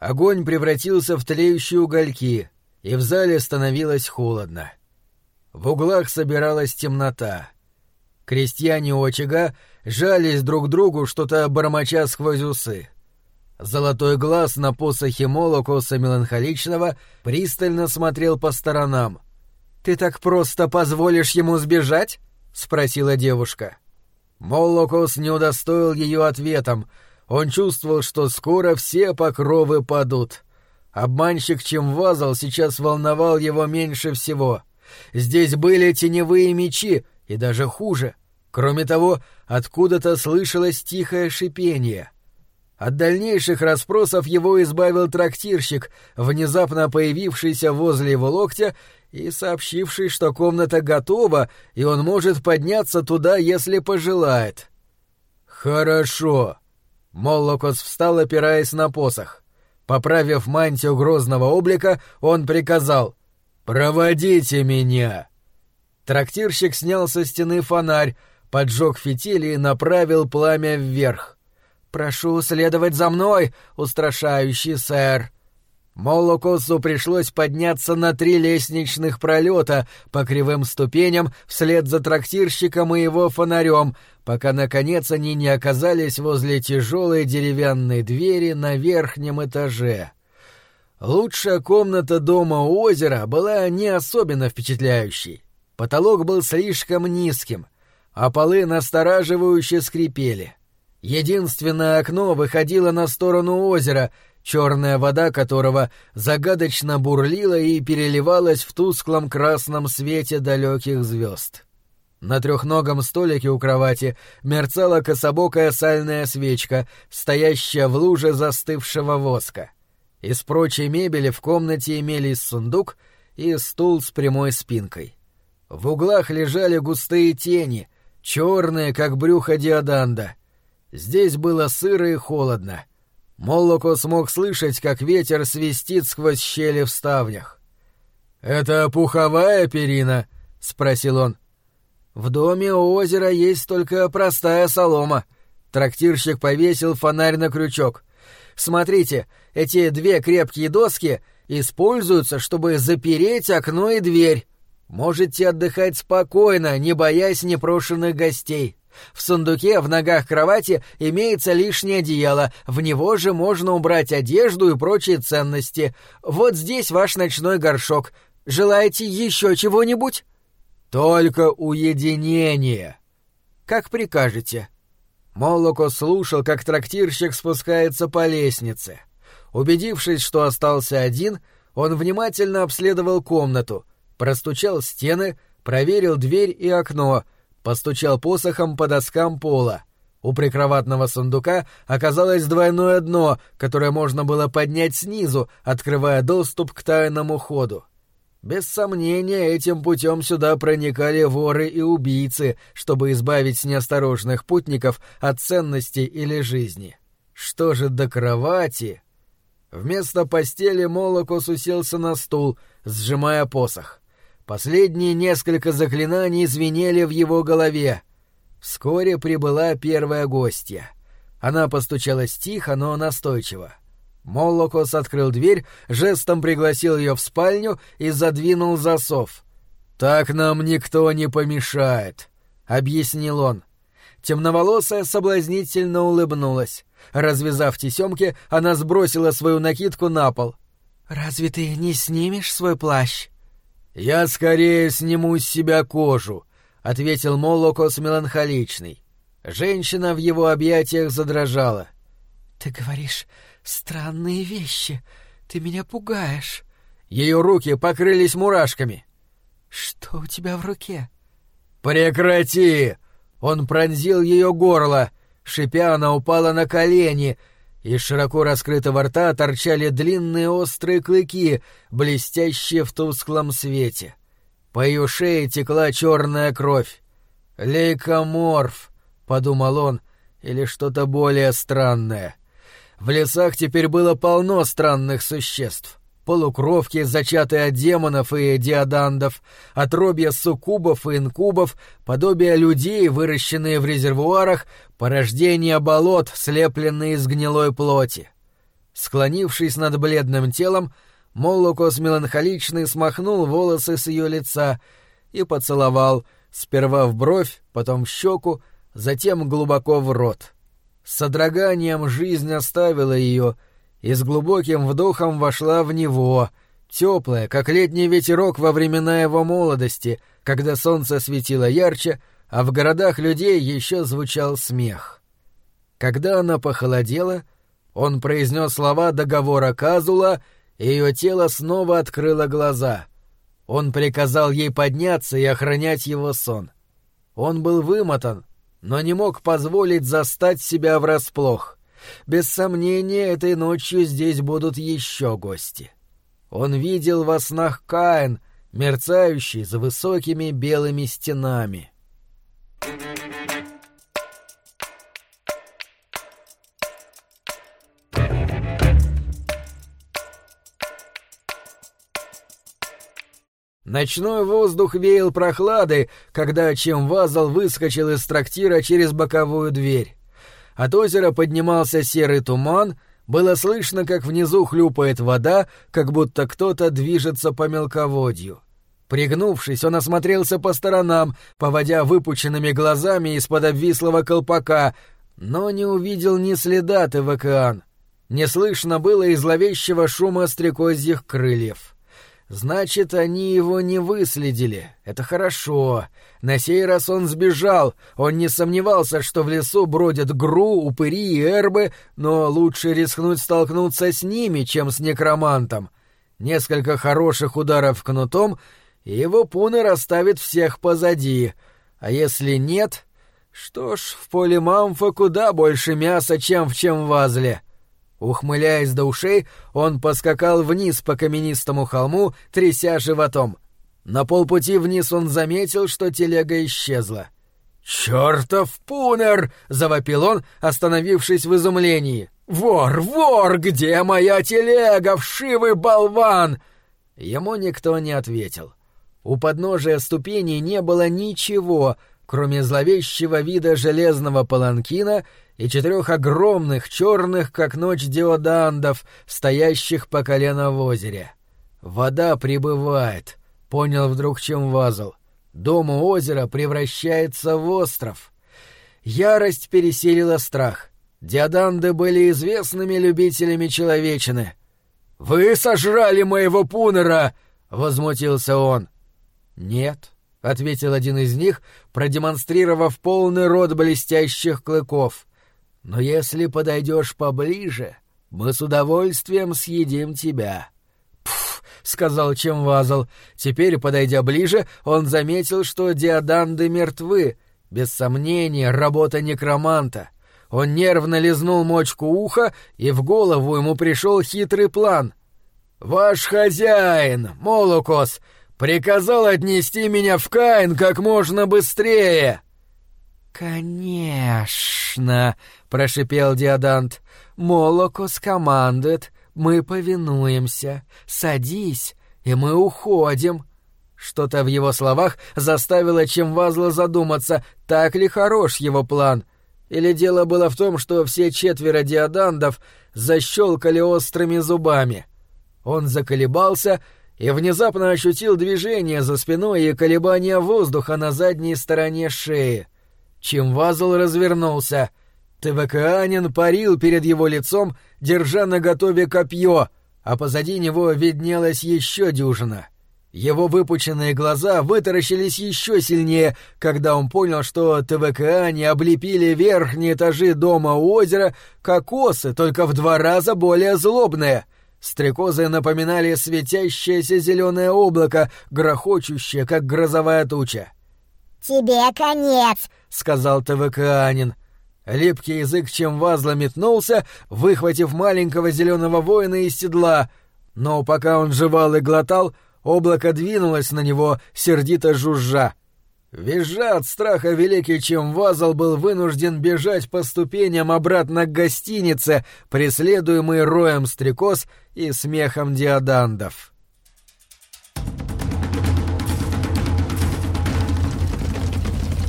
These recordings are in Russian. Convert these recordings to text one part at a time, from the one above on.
Огонь превратился в тлеющие угольки, и в зале становилось холодно. В углах собиралась темнота. Крестьяне у очага жались друг к другу, что-то бормоча сквозь усы. Золотой глаз на посохе Молокоса Меланхоличного пристально смотрел по сторонам. «Ты так просто позволишь ему сбежать?» — спросила девушка. Молокос не удостоил ее ответом. Он чувствовал, что скоро все покровы падут. Обманщик Чимвазл сейчас волновал его меньше всего. Здесь были теневые мечи, и даже хуже. Кроме того, откуда-то слышалось тихое шипение. От дальнейших расспросов его избавил трактирщик, внезапно появившийся возле его локтя и сообщивший, что комната готова, и он может подняться туда, если пожелает. «Хорошо». Моллокос встал, опираясь на посох. Поправив мантию грозного облика, он приказал: «Проводите меня!» Трактирщик снял со стены фонарь, поджег фитиль и направил пламя вверх. «Прошу следовать за мной, устрашающий сэр!» Молокосу пришлось подняться на 3 лестничных пролета по кривым ступеням вслед за трактирщиком и его фонарем, пока, наконец, они не оказались возле тяжелой деревянной двери на верхнем этаже. Лучшая комната дома у озера была не особенно впечатляющей. Потолок был слишком низким, а полы настораживающе скрипели. Единственное окно выходило на сторону озера, черная вода которого загадочно бурлила и переливалась в тусклом красном свете далеких звезд. На трехногом столике у кровати мерцала кособокая сальная свечка, стоящая в луже застывшего воска. Из прочей мебели в комнате имелись сундук и стул с прямой спинкой. В углах лежали густые тени, черные, как брюхо Диоданда. Здесь было сыро и холодно. Моллокос смог слышать, как ветер свистит сквозь щели в ставнях. «Это пуховая перина?» — спросил он. «В доме у озера есть только простая солома». Трактирщик повесил фонарь на крючок. «Смотрите, эти 2 крепкие доски используются, чтобы запереть окно и дверь. Можете отдыхать спокойно, не боясь непрошенных гостей. В сундуке в ногах кровати имеется лишнее одеяло, в него же можно убрать одежду и прочие ценности. Вот здесь ваш ночной горшок. Желаете еще чего-нибудь?» «Только уединение». «Как прикажете». Молокос слушал, как трактирщик спускается по лестнице. Убедившись, что остался один, он внимательно обследовал комнату, простучал стены, проверил дверь и окно, постучал посохом по доскам пола. У прикроватного сундука оказалось двойное дно, которое можно было поднять снизу, открывая доступ к тайному ходу. Без сомнения, этим путем сюда проникали воры и убийцы, чтобы избавить неосторожных путников от ценностей или жизни. Что же до кровати? Вместо постели Молокос уселся на стул, сжимая посох. Последние несколько заклинаний звенели в его голове. Вскоре прибыла первая гостья. Она постучалась тихо, но настойчиво. Молокос открыл дверь, жестом пригласил ее в спальню и задвинул засов. «Так нам никто не помешает», — объяснил он. Темноволосая соблазнительно улыбнулась. Развязав тесемки, она сбросила свою накидку на пол. «Разве ты не снимешь свой плащ?» «Я скорее сниму с себя кожу», — ответил Молокос меланхоличный. Женщина в его объятиях задрожала. «Ты говоришь странные вещи. Ты меня пугаешь». Ее руки покрылись мурашками. «Что у тебя в руке?» «Прекрати!» Он пронзил ее горло. Шипя, она упала на колени. Из широко раскрытого рта торчали длинные острые клыки, блестящие в тусклом свете. По ее шее текла черная кровь. «Лейкоморф», — подумал он, — или что-то более странное. В лесах теперь было полно странных существ. Полукровки, зачатые от демонов и диодандов, отродья суккубов и инкубов, подобие людей, выращенные в резервуарах, порождения болот, слепленные из гнилой плоти. Склонившись над бледным телом, Молокос меланхоличный смахнул волосы с ее лица и поцеловал сперва в бровь, потом в щеку, затем глубоко в рот. С содроганием жизнь оставила ее и с глубоким вдохом вошла в него, теплая, как летний ветерок во времена его молодости, когда солнце светило ярче, а в городах людей еще звучал смех. Когда она похолодела, он произнес слова договора Казула, и ее тело снова открыло глаза. Он приказал ей подняться и охранять его сон. Он был вымотан, но не мог позволить застать себя врасплох. Без сомнения, этой ночью здесь будут еще гости. Он видел во снах Каин, мерцающий за высокими белыми стенами. Ночной воздух веял прохладой, когда Чемвазл выскочил из трактира через боковую дверь. От озера поднимался серый туман, было слышно, как внизу хлюпает вода, как будто кто-то движется по мелководью. Пригнувшись, он осмотрелся по сторонам, поводя выпученными глазами из-под обвислого колпака, но не увидел ни следа ТВКАН. Не слышно было и зловещего шума стрекозьих крыльев. Значит, они его не выследили. Это хорошо. На сей раз он сбежал. Он не сомневался, что в лесу бродят Гру, упыри и эрбы, но лучше рискнуть столкнуться с ними, чем с некромантом. Несколько хороших ударов кнутом, и его пунер оставит всех позади. А если нет... Что ж, в поле Мамфа куда больше мяса, чем в Чемвазле. Ухмыляясь до ушей, он поскакал вниз по каменистому холму, тряся животом. На полпути вниз он заметил, что телега исчезла. «Чёртов пунер!» — завопил он, остановившись в изумлении. «Вор, вор! Где моя телега, вшивый болван?» Ему никто не ответил. У подножия ступеней не было ничего, кроме зловещего вида железного паланкина и 4 огромных, черных, как ночь, диодандов, стоящих по колено в озере. «Вода прибывает», — понял вдруг Чемвазл. «Дом у озера превращается в остров». Ярость пересилила страх. Диоданды были известными любителями человечины. «Вы сожрали моего пунера!» — возмутился он. «Нет», — ответил один из них, продемонстрировав полный рот блестящих клыков. «Но если подойдешь поближе, мы с удовольствием съедим тебя». «Пф», — сказал Чемвазл. Теперь, подойдя ближе, он заметил, что диоданды мертвы. Без сомнения, работа некроманта. Он нервно лизнул мочку уха, и в голову ему пришел хитрый план. «Ваш хозяин, Молокос, приказал отнести меня в Каин как можно быстрее». «Конечно», — прошипел диодант. «Молокос командует, мы повинуемся. Садись, и мы уходим». Что-то в его словах заставило Чемвазла задуматься, так ли хорош его план. Или дело было в том, что все 4 диодандов защелкали острыми зубами. Он заколебался и внезапно ощутил движение за спиной и колебания воздуха на задней стороне шеи. Чемвазл развернулся. ТВКАнин парил перед его лицом, держа наготове копье, а позади него виднелась еще дюжина. Его выпученные глаза вытаращились еще сильнее, когда он понял, что ТВКАне облепили верхние этажи дома у озера, как осы, только в 2 раза более злобные. Стрекозы напоминали светящееся зеленое облако, грохочущее, как грозовая туча. «Тебе конец», — сказал ТВКАнин. Липкий язык Чемвазла метнулся, выхватив маленького зеленого воина из седла, но пока он жевал и глотал, облако двинулось на него, сердито жужжа. Визжа от страха, великий Чемвазл был вынужден бежать по ступеням обратно к гостинице, преследуемый роем стрекоз и смехом диодандов.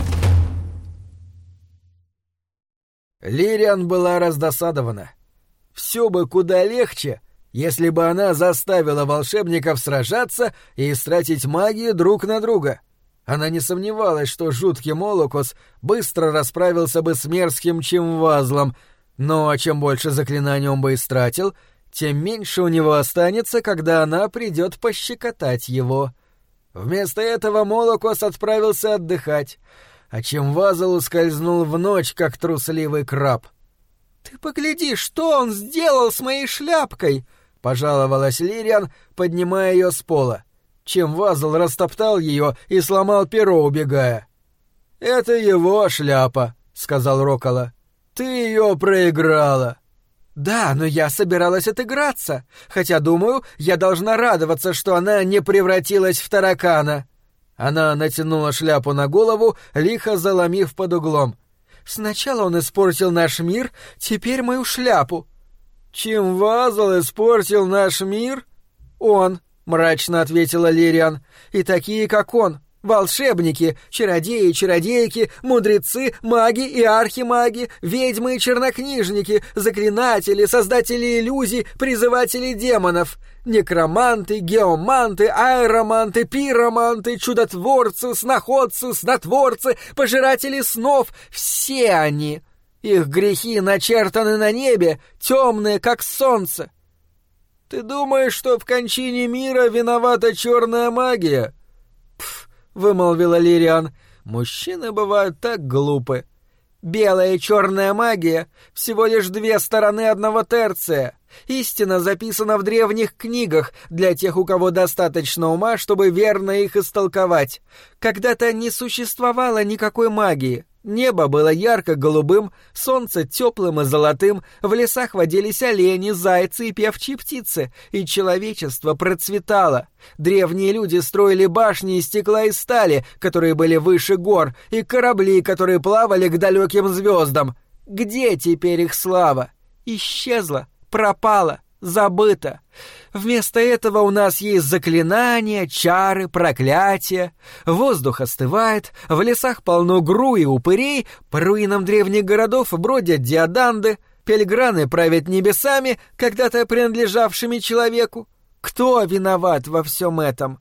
Лириан была раздосадована. Все бы куда легче, если бы она заставила волшебников сражаться и истратить магию друг на друга. Она не сомневалась, что жуткий Молокос быстро расправился бы с мерзким Чимвазлом, но чем больше заклинаний он бы истратил, тем меньше у него останется, когда она придет пощекотать его. Вместо этого Молокос отправился отдыхать, а Чимвазл ускользнул в ночь, как трусливый краб. «Ты погляди, что он сделал с моей шляпкой!» — пожаловалась Лириан, поднимая ее с пола. Чимвазл растоптал ее и сломал перо, убегая. «Это его шляпа», — сказал Роккола. «Ты ее проиграла». «Да, но я собиралась отыграться, хотя, думаю, я должна радоваться, что она не превратилась в таракана». Она натянула шляпу на голову, лихо заломив под углом. «Сначала он испортил наш мир, теперь мою шляпу». «Чимвазл испортил наш мир?» «Он», — мрачно ответила Лириан, — «и такие, как он. Волшебники, чародеи, чародейки, мудрецы, маги и архимаги, ведьмы и чернокнижники, заклинатели, создатели иллюзий, призыватели демонов, некроманты, геоманты, аэроманты, пироманты, чудотворцы, сноходцы, снотворцы, пожиратели снов — все они. Их грехи начертаны на небе, темные, как солнце». «Ты думаешь, что в кончине мира виновата черная магия?» «Пф», — вымолвила Лириан, — «мужчины бывают так глупы. Белая и черная магия — всего лишь две стороны одного терция. Истина записана в древних книгах для тех, у кого достаточно ума, чтобы верно их истолковать. Когда-то не существовало никакой магии. Небо было ярко-голубым, солнце теплым и золотым, в лесах водились олени, зайцы и певчие птицы, и человечество процветало. Древние люди строили башни из стекла и стали, которые были выше гор, и корабли, которые плавали к далеким звездам. Где теперь их слава? Исчезла, пропала, забыта. Вместо этого у нас есть заклинания, чары, проклятия. Воздух остывает, в лесах полно гру и упырей, по руинам древних городов бродят диаданды, пельграны правят небесами, когда-то принадлежавшими человеку. Кто виноват во всем этом?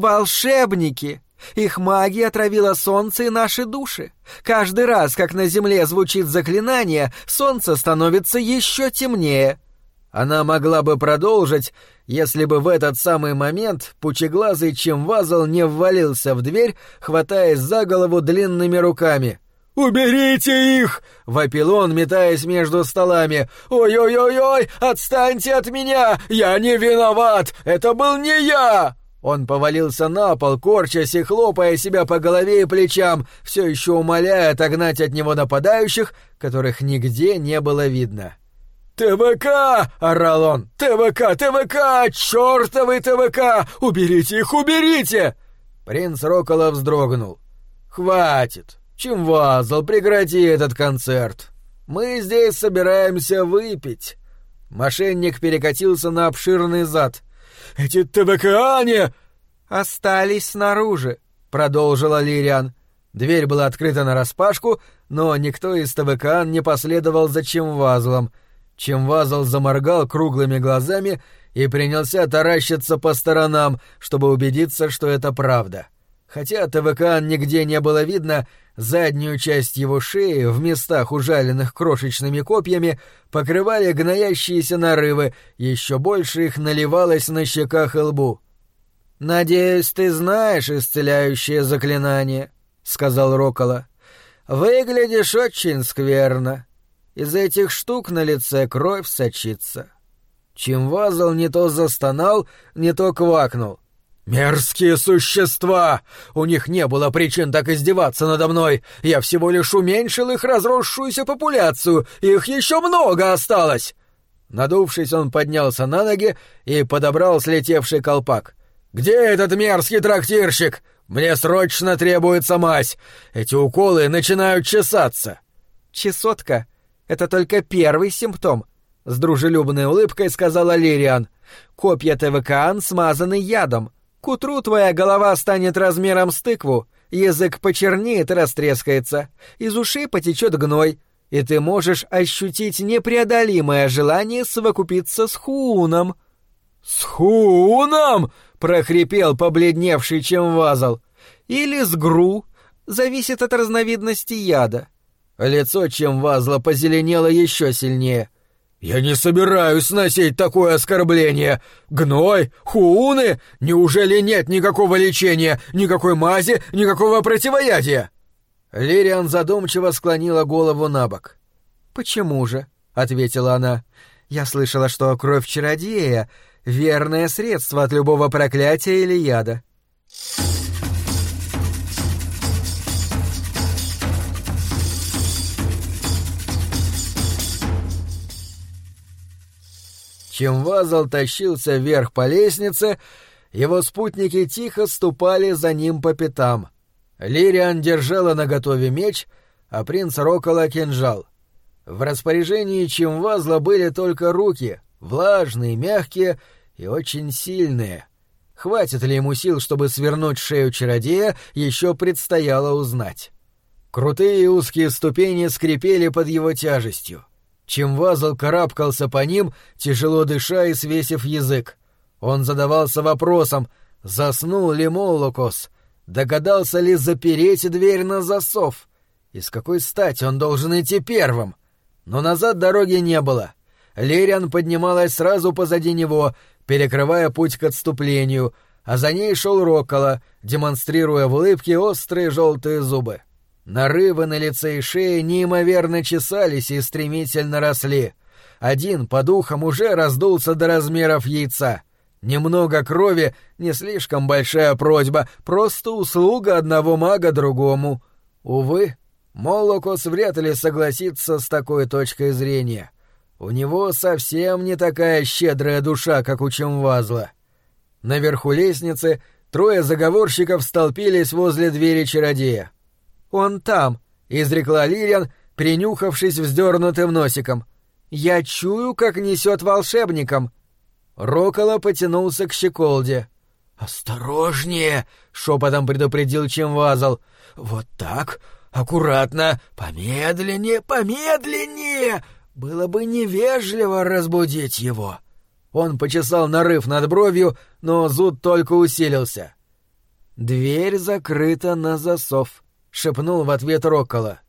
Волшебники! Их магия отравила солнце и наши души. Каждый раз, как на земле звучит заклинание, солнце становится еще темнее. Она могла бы продолжить, если бы в этот самый момент пучеглазый Чимвазл не ввалился в дверь, хватаясь за голову длинными руками. «Уберите их!» — вопил он, метаясь между столами. «Ой-ой-ой-ой! Отстаньте от меня! Я не виноват! Это был не я!» Он повалился на пол, корчась и хлопая себя по голове и плечам, все еще умоляя отогнать от него нападающих, которых нигде не было видно. «ТВК!» — орал он. «ТВК! ТВК! Чёртовы ТВК! Уберите их, уберите!» Принц Роккола вздрогнул. «Хватит! Чимвазл, прекрати этот концерт! Мы здесь собираемся выпить!» Мошенник перекатился на обширный зад. «Эти ТВК-ане!» «Остались снаружи», — продолжила Лириан. Дверь была открыта нараспашку, но никто из ТВК не последовал за Чимвазлом. Чимвазл заморгал круглыми глазами и принялся таращиться по сторонам, чтобы убедиться, что это правда. Хотя ТВК нигде не было видно, заднюю часть его шеи в местах, ужаленных крошечными копьями, покрывали гноящиеся нарывы, еще больше их наливалось на щеках и лбу. «Надеюсь, ты знаешь исцеляющее заклинание», — сказал Роккола. «Выглядишь очень скверно. Из этих штук на лице кровь сочится». Чимвазл не то застонал, не то квакнул. «Мерзкие существа! У них не было причин так издеваться надо мной. Я всего лишь уменьшил их разросшуюся популяцию, их еще много осталось!» Надувшись, он поднялся на ноги и подобрал слетевший колпак. «Где этот мерзкий трактирщик? Мне срочно требуется мазь. Эти уколы начинают чесаться». «Чесотка — это только первый симптом», — с дружелюбной улыбкой сказала Лириан. «Копья ТВК смазаны ядом. К утру твоя голова станет размером с тыкву, язык почернеет и растрескается, из ушей потечет гной. и ты можешь ощутить непреодолимое желание совокупиться с Хууном». «С Хууном?» — прохрипел побледневший Чемвазл. «Или с Гру. Зависит от разновидности яда». Лицо Чемвазла позеленело еще сильнее. «Я не собираюсь сносить такое оскорбление! Гной? Хууны? Неужели нет никакого лечения, никакой мази, никакого противоядия?» Лириан задумчиво склонила голову набок. «Почему же?» — ответила она. «Я слышала, что кровь чародея — верное средство от любого проклятия или яда». Чемвазл тащился вверх по лестнице, его спутники тихо ступали за ним по пятам. Лириан держала наготове меч, а принц Роккола — кинжал. В распоряжении Чемвазла были только руки, влажные, мягкие и очень сильные. Хватит ли ему сил, чтобы свернуть шею чародея, еще предстояло узнать. Крутые узкие ступени скрипели под его тяжестью. Чемвазл карабкался по ним, тяжело дыша и свесив язык. Он задавался вопросом, заснул ли Моллокос, догадался ли запереть дверь на засов, и с какой стати он должен идти первым. Но назад дороги не было. Лириан поднималась сразу позади него, перекрывая путь к отступлению, а за ней шел Роккола, демонстрируя в улыбке острые желтые зубы. Нарывы на лице и шее неимоверно чесались и стремительно росли. Один по духам уже раздулся до размеров яйца. Немного крови — не слишком большая просьба, просто услуга одного мага другому. Увы, Моллокос вряд ли согласится с такой точкой зрения. У него совсем не такая щедрая душа, как у Чемвазла. Наверху лестницы трое заговорщиков столпились возле двери чародея. «Он там», — изрекла Лириан, принюхавшись вздернутым носиком. «Я чую, как несет волшебником». Роккола потянулся к щеколде. «Осторожнее!» — шепотом предупредил Чемвазл. «Вот так, аккуратно, помедленнее, помедленнее! Было бы невежливо разбудить его». Он почесал нарыв над бровью, но зуд только усилился. «Дверь закрыта на засов», — шепнул в ответ Роккола.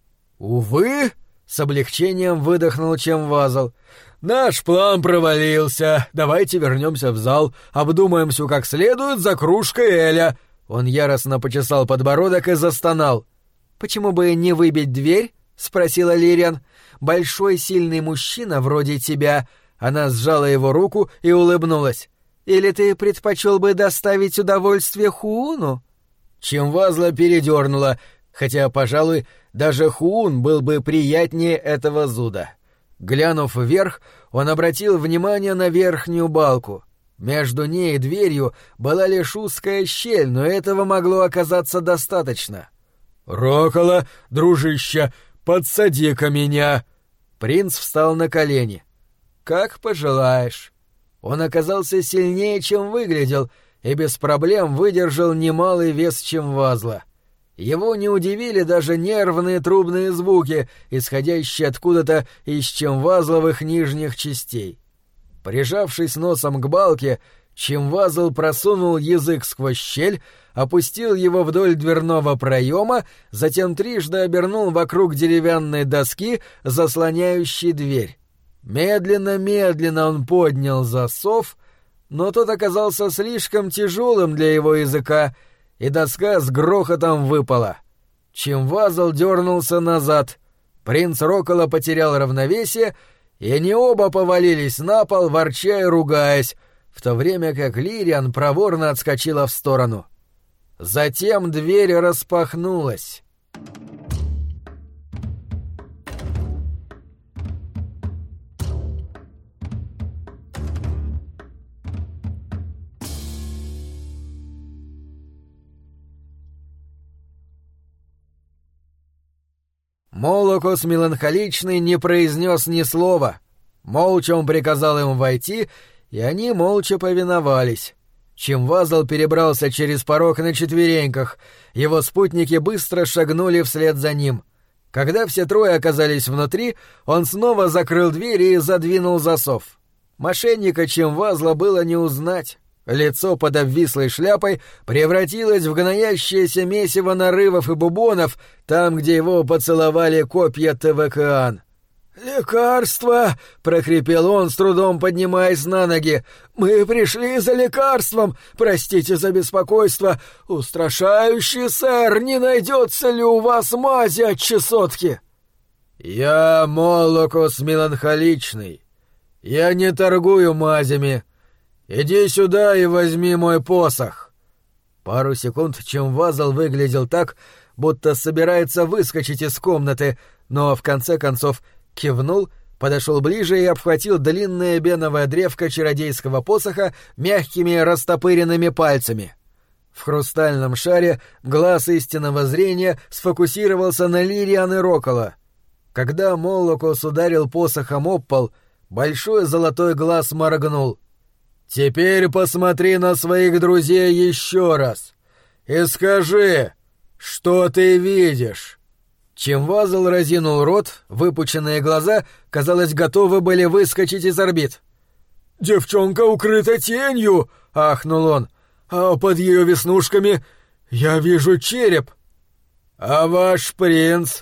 «Увы!» — с облегчением выдохнул Чемвазл. «Наш план провалился. Давайте вернемся в зал, обдумаем все как следует за кружкой эля». Он яростно почесал подбородок и застонал. «Почему бы не выбить дверь?» — спросила Лириан. «Большой сильный мужчина вроде тебя». Она сжала его руку и улыбнулась. «Или ты предпочел бы доставить удовольствие Хууну?» Чемвазла передернула, хотя, пожалуй, даже Хуун был бы приятнее этого зуда. Глянув вверх, он обратил внимание на верхнюю балку. Между ней и дверью была лишь узкая щель, но этого могло оказаться достаточно. «Роккола, дружище, подсади-ка меня!» Принц встал на колени. «Как пожелаешь». Он оказался сильнее, чем выглядел, и без проблем выдержал немалый вес Чемвазла. Его не удивили даже нервные трубные звуки, исходящие откуда-то из Чемвазловых нижних частей. Прижавшись носом к балке, Чемвазл просунул язык сквозь щель, опустил его вдоль дверного проема, затем трижды обернул вокруг деревянной доски, заслоняющей дверь. Медленно-медленно он поднял засов, но тот оказался слишком тяжелым для его языка, и доска с грохотом выпала. Чемвазл дернулся назад. Принц Роккола потерял равновесие, и они оба повалились на пол, ворча и ругаясь, в то время как Лириан проворно отскочила в сторону. Затем дверь распахнулась. Моллокос меланхоличный не произнес ни слова. Молча он приказал им войти, и они молча повиновались. Чемвазл перебрался через порог на четвереньках, его спутники быстро шагнули вслед за ним. Когда все трое оказались внутри, он снова закрыл дверь и задвинул засов. Мошенника Чимвазла было не узнать. Лицо под обвислой шляпой превратилось в гноящееся месиво нарывов и бубонов там, где его поцеловали копья Тевекаан. «Лекарство!» — прохрипел он, с трудом поднимаясь на ноги. «Мы пришли за лекарством! Простите за беспокойство! Устрашающий, сэр, не найдется ли у вас мази от чесотки?» «Я Молокос меланхоличный. Я не торгую мазями. Иди сюда и возьми мой посох». Пару секунд Чимвазл выглядел так, будто собирается выскочить из комнаты, но в конце концов кивнул, подошел ближе и обхватил длинное беновое древко чародейского посоха мягкими растопыренными пальцами. В хрустальном шаре глаз истинного зрения сфокусировался на Лириан и Рокола. Когда Молокос ударил посохом об пол, большой золотой глаз моргнул. «Теперь посмотри на своих друзей еще раз и скажи, что ты видишь». Чимвазл разинул рот, выпученные глаза, казалось, готовы были выскочить из орбит. «Девчонка укрыта тенью!» — ахнул он. «А под ее веснушками я вижу череп». «А ваш принц?»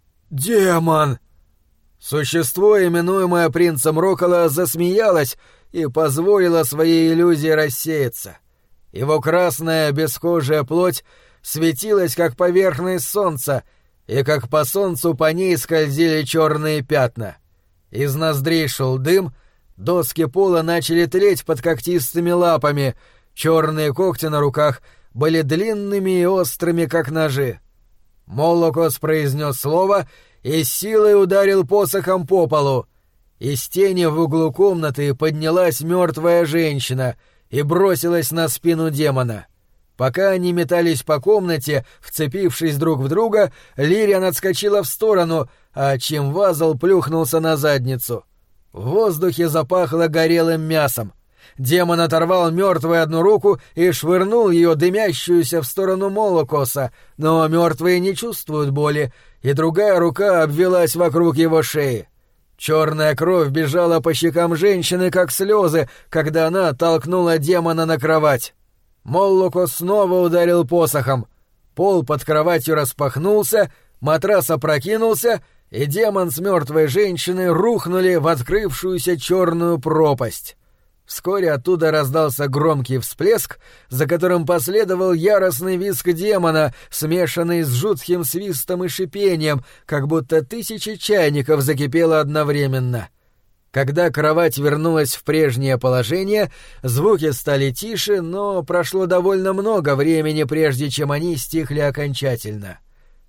«Демон!» Существо, именуемое принцем Рокола, засмеялось и позволило своей иллюзии рассеяться. Его красная бесхожая плоть светилась, как поверхность солнца, и как по солнцу по ней скользили черные пятна. Из ноздрей шел дым, доски пола начали тлеть под когтистыми лапами, черные когти на руках были длинными и острыми, как ножи. Молокос произнес слово и с силой ударил посохом по полу. Из тени в углу комнаты поднялась мертвая женщина и бросилась на спину демона. Пока они метались по комнате, вцепившись друг в друга, Лириан отскочила в сторону, а Чимвазл плюхнулся на задницу. В воздухе запахло горелым мясом. Демон оторвал мертвую одну руку и швырнул ее дымящуюся в сторону Молокоса, но мертвые не чувствуют боли, и другая рука обвелась вокруг его шеи. Черная кровь бежала по щекам женщины, как слезы, когда она толкнула демона на кровать. Молокос снова ударил посохом. Пол под кроватью распахнулся, матрас опрокинулся, и демон с мертвой женщиной рухнули в открывшуюся черную пропасть. Вскоре оттуда раздался громкий всплеск, за которым последовал яростный визг демона, смешанный с жутким свистом и шипением, как будто 1000 чайников закипело одновременно. Когда кровать вернулась в прежнее положение, звуки стали тише, но прошло довольно много времени, прежде чем они стихли окончательно.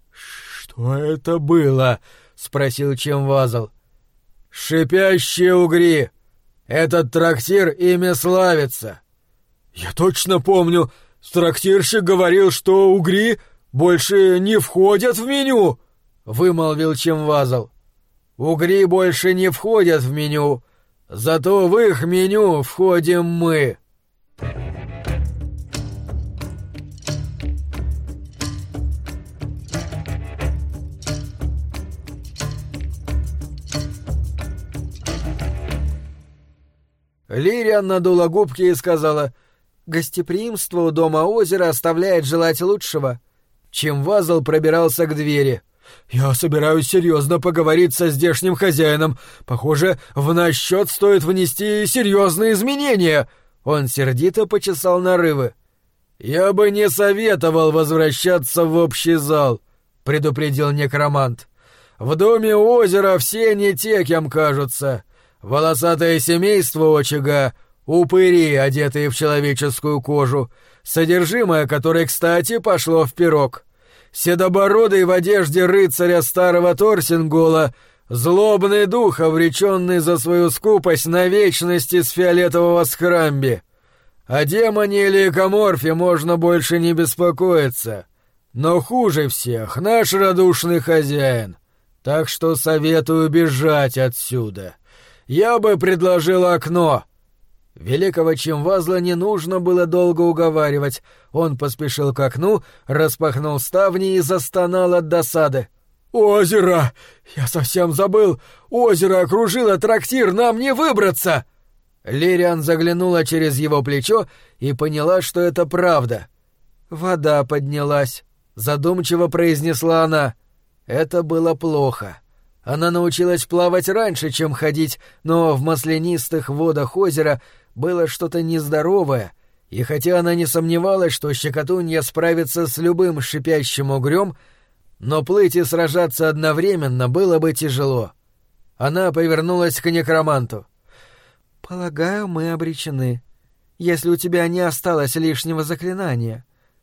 «Что это было?» — спросил Чимвазл. «Шипящие угри! Этот трактир ими славится!» «Я точно помню, трактирщик говорил, что угри больше не входят в меню!» — вымолвил Чимвазл. «Угри больше не входят в меню, зато в их меню входим мы». Лириан надула губки и сказала: «Гостеприимство у дома озера оставляет желать лучшего». Чимвазл пробирался к двери. «Я собираюсь серьезно поговорить со здешним хозяином. Похоже, в наш счет стоит внести серьезные изменения». Он сердито почесал нарывы. «Я бы не советовал возвращаться в общий зал», — предупредил некромант. «В доме у озера все не те, кем кажутся. Волосатое семейство очага, упыри, одетые в человеческую кожу, содержимое которой, кстати, пошло в пирог. Седобородый в одежде рыцаря старого Торсингола, злобный дух, обреченный за свою скупость на вечность из фиолетового скрамби. О демоне или экоморфе можно больше не беспокоиться. Но хуже всех наш радушный хозяин. Так что советую бежать отсюда. Я бы предложил окно». Великого Чимвазла не нужно было долго уговаривать. Он поспешил к окну, распахнул ставни и застонал от досады. «Озеро! Я совсем забыл! Озеро окружило трактир, нам не выбраться!» Лириан заглянула через его плечо и поняла, что это правда. «Вода поднялась», — задумчиво произнесла она. Это было плохо. Она научилась плавать раньше, чем ходить, но в маслянистых водах озера было что-то нездоровое, и хотя она не сомневалась, что щекотунья справится с любым шипящим угрём, но плыть и сражаться одновременно было бы тяжело. Она повернулась к некроманту. «Полагаю, мы обречены, если у тебя не осталось лишнего заклинания».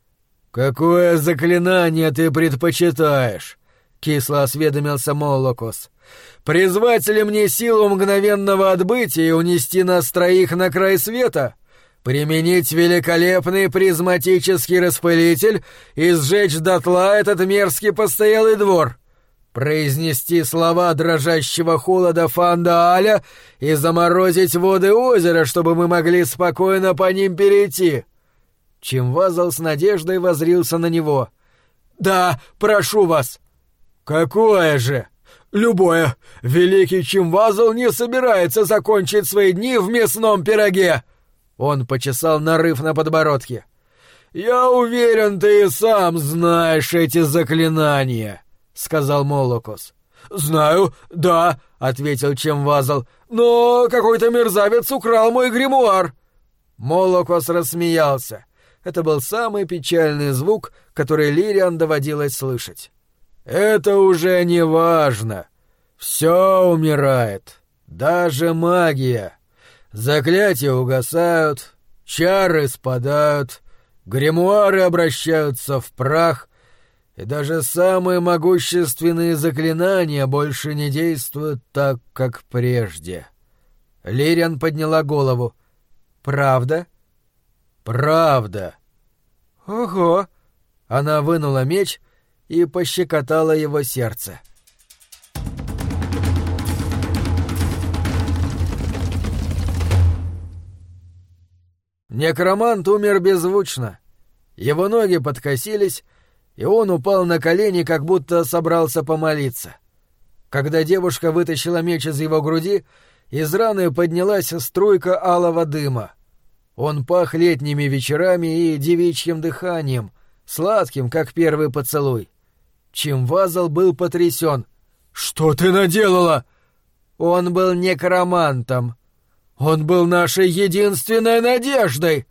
«Какое заклинание ты предпочитаешь?» — кисло осведомился Моллокос. «Призвать ли мне силу мгновенного отбытия и унести нас троих на край света? Применить великолепный призматический распылитель и сжечь дотла этот мерзкий постоялый двор? Произнести слова дрожащего холода Фандааля и заморозить воды озера, чтобы мы могли спокойно по ним перейти?» Чимвазл с надеждой воззрился на него. «Да, прошу вас!» «Какое же?» «Любое! Великий Чимвазл не собирается закончить свои дни в мясном пироге!» Он почесал нарыв на подбородке. «Я уверен, ты и сам знаешь эти заклинания», — сказал Моллокос. «Знаю, да», — ответил Чимвазл, — «но какой-то мерзавец украл мой гримуар». Моллокос рассмеялся. Это был самый печальный звук, который Лириан доводилось слышать. «Это уже не важно. Все умирает. Даже магия. Заклятия угасают, чары спадают, гримуары обращаются в прах, и даже самые могущественные заклинания больше не действуют так, как прежде». Лириан подняла голову. «Правда?» «Правда». «Ого!» Она вынула меч и пощекотала его сердце. Некромант умер беззвучно. Его ноги подкосились, и он упал на колени, как будто собрался помолиться. Когда девушка вытащила меч из его груди, из раны поднялась струйка алого дыма. Он пах летними вечерами и девичьим дыханием, сладким, как первый поцелуй. Чимвазл был потрясен. «Что ты наделала?» «Он был некромантом». «Он был нашей единственной надеждой!»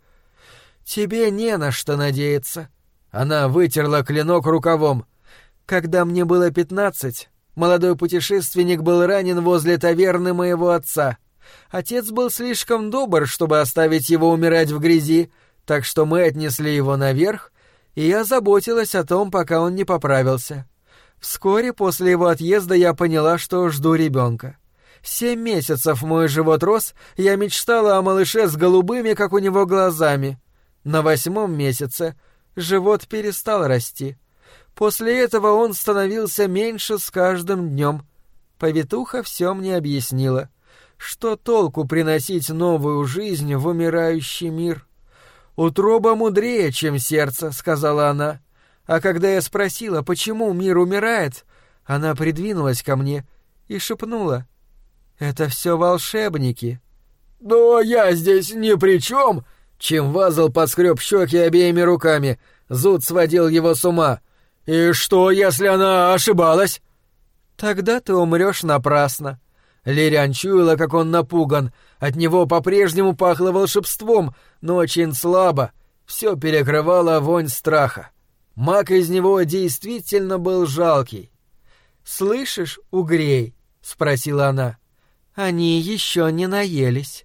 «Тебе не на что надеяться». Она вытерла клинок рукавом. «Когда мне было 15, молодой путешественник был ранен возле таверны моего отца. Отец был слишком добр, чтобы оставить его умирать в грязи, так что мы отнесли его наверх, и я заботилась о том, пока он не поправился. Вскоре после его отъезда я поняла, что жду ребенка. 7 месяцев мой живот рос, я мечтала о малыше с голубыми, как у него, глазами. На 8-м месяце живот перестал расти. После этого он становился меньше с каждым днем. Повитуха все мне объяснила. Что толку приносить новую жизнь в умирающий мир? «Утроба мудрее, чем сердце», — сказала она. А когда я спросила, почему мир умирает, она придвинулась ко мне и шепнула: «Это все волшебники». «Но я здесь ни при чем!» Чимвазл поскреб щеки обеими руками. Зуд сводил его с ума. «И что, если она ошибалась?» «Тогда ты умрешь напрасно». Лириан чуяла, как он напуган. От него по-прежнему пахло волшебством, но очень слабо. Все перекрывало вонь страха. Маг из него действительно был жалкий. «Слышишь, угрей?» — спросила она. «Они еще не наелись.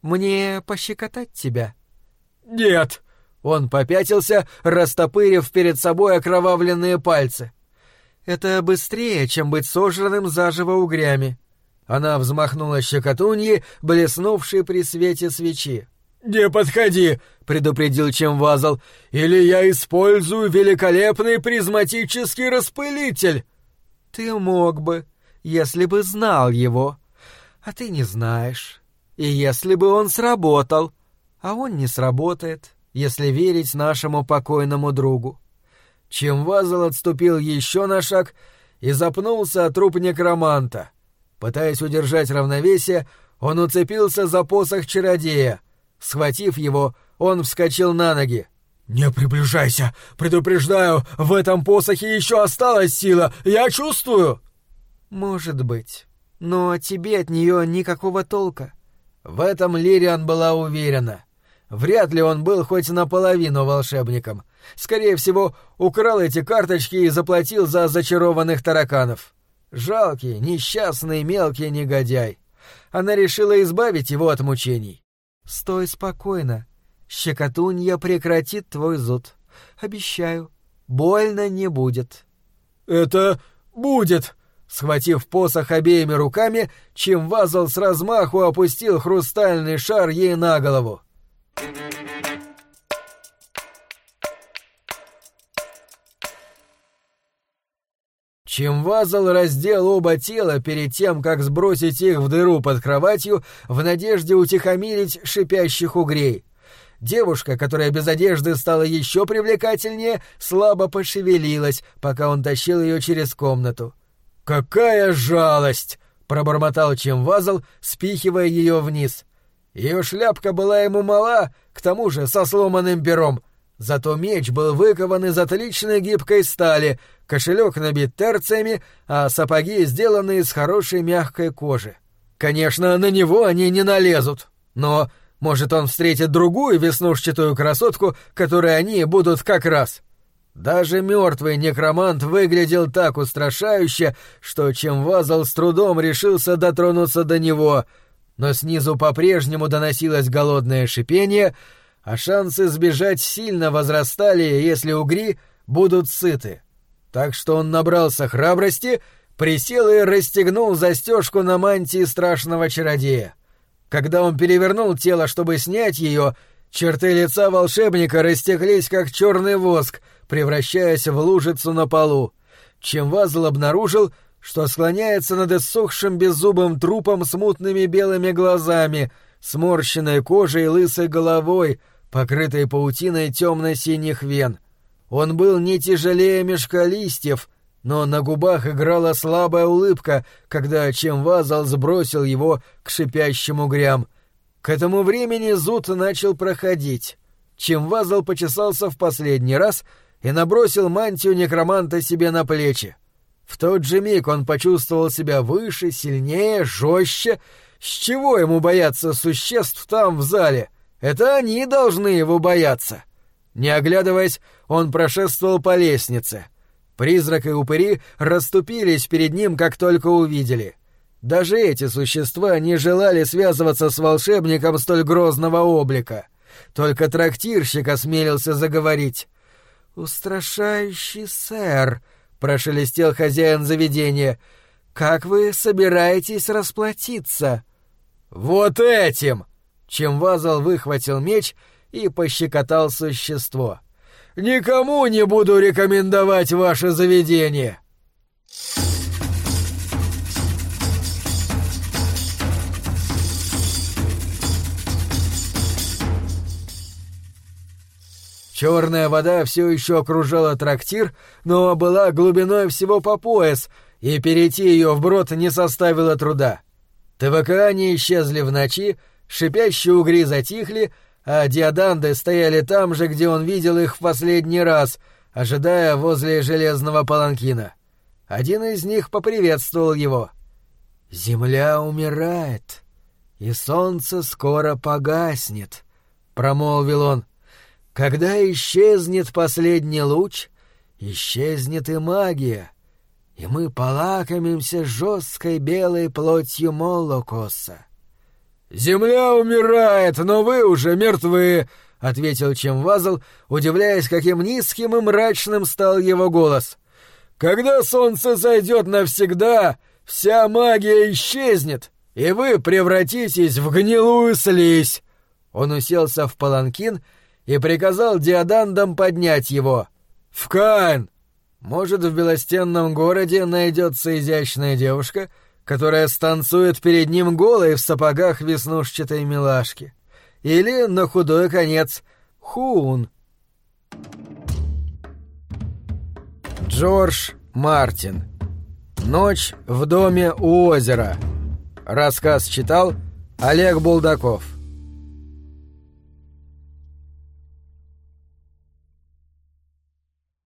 Мне пощекотать тебя?» «Нет!» — он попятился, растопырив перед собой окровавленные пальцы. «Это быстрее, чем быть сожранным заживо угрями». Она взмахнула щекотуньей, блеснувшей при свете свечи. «Не подходи!» — предупредил Чимвазл. «Или я использую великолепный призматический распылитель!» «Ты мог бы, если бы знал его. А ты не знаешь. И если бы он сработал. А он не сработает, если верить нашему покойному другу». Чимвазл отступил еще на шаг и запнулся о труп некроманта. Пытаясь удержать равновесие, он уцепился за посох чародея. Схватив его, он вскочил на ноги. «Не приближайся! Предупреждаю, в этом посохе еще осталась сила! Я чувствую!» «Может быть. Но тебе от нее никакого толка». В этом Лириан была уверена. Вряд ли он был хоть наполовину волшебником. Скорее всего, украл эти карточки и заплатил за зачарованных тараканов. Жалкий, несчастный, мелкий негодяй. Она решила избавить его от мучений. «Стой спокойно. Щекотунья прекратит твой зуд. Обещаю, больно не будет». «Это будет!» Схватив посох обеими руками, Чимвазл с размаху опустил хрустальный шар ей на голову. Чимвазл раздел оба тела перед тем, как сбросить их в дыру под кроватью в надежде утихомирить шипящих угрей. Девушка, которая без одежды стала еще привлекательнее, слабо пошевелилась, пока он тащил ее через комнату. «Какая жалость!» — пробормотал Чимвазл, спихивая ее вниз. Ее шляпка была ему мала, к тому же со сломанным пером. Зато меч был выкован из отличной гибкой стали, кошелек набит терциями, а сапоги сделаны из хорошей мягкой кожи. Конечно, на него они не налезут, но, может, он встретит другую веснушчатую красотку, которой они будут как раз. Даже мертвый некромант выглядел так устрашающе, что Чимвазл с трудом решился дотронуться до него, но снизу по-прежнему доносилось голодное шипение, а шансы сбежать сильно возрастали, если угри будут сыты. Так что он набрался храбрости, присел и расстегнул застежку на мантии страшного чародея. Когда он перевернул тело, чтобы снять ее, черты лица волшебника растеклись, как черный воск, превращаясь в лужицу на полу. Чимвазл обнаружил, что склоняется над иссохшим беззубым трупом с мутными белыми глазами, сморщенной кожей и лысой головой, покрытой паутиной темно-синих вен. Он был не тяжелее мешка листьев, но на губах играла слабая улыбка, когда Чимвазл сбросил его к шипящим угрям. К этому времени зуд начал проходить. Чимвазл почесался в последний раз и набросил мантию некроманта себе на плечи. В тот же миг он почувствовал себя выше, сильнее, жестче. С чего ему бояться существ там в зале? Это они должны его бояться. Не оглядываясь, он прошествовал по лестнице. Призрак и упыри расступились перед ним, как только увидели. Даже эти существа не желали связываться с волшебником столь грозного облика. Только трактирщик осмелился заговорить. «Устрашающий сэр», — прошелестел хозяин заведения, — «как вы собираетесь расплатиться?» «Вот этим!» — Чимвазл выхватил меч и пощекотал существо. «Никому не буду рекомендовать ваше заведение!» Черная вода все еще окружала трактир, но была глубиной всего по пояс, и перейти ее вброд не составило труда. ТВКане исчезли в ночи, шипящие угри затихли, а диаданды стояли там же, где он видел их в последний раз, ожидая возле железного паланкина. Один из них поприветствовал его. «Земля умирает, и солнце скоро погаснет», — промолвил он. «Когда исчезнет последний луч, исчезнет и магия, и мы полакомимся жесткой белой плотью Молокоса». «Земля умирает, но вы уже мертвы», — ответил Чимвазл, удивляясь, каким низким и мрачным стал его голос. «Когда солнце зайдет навсегда, вся магия исчезнет, и вы превратитесь в гнилую слизь». Он уселся в паланкин и приказал диадандам поднять его. «В Каин! Может, в белостенном городе найдется изящная девушка, которая станцует перед ним голой в сапогах веснушчатой милашки. Или, на худой конец, Хуун». Джордж Мартин. Ночь в доме у озера. Рассказ читал Олег Булдаков.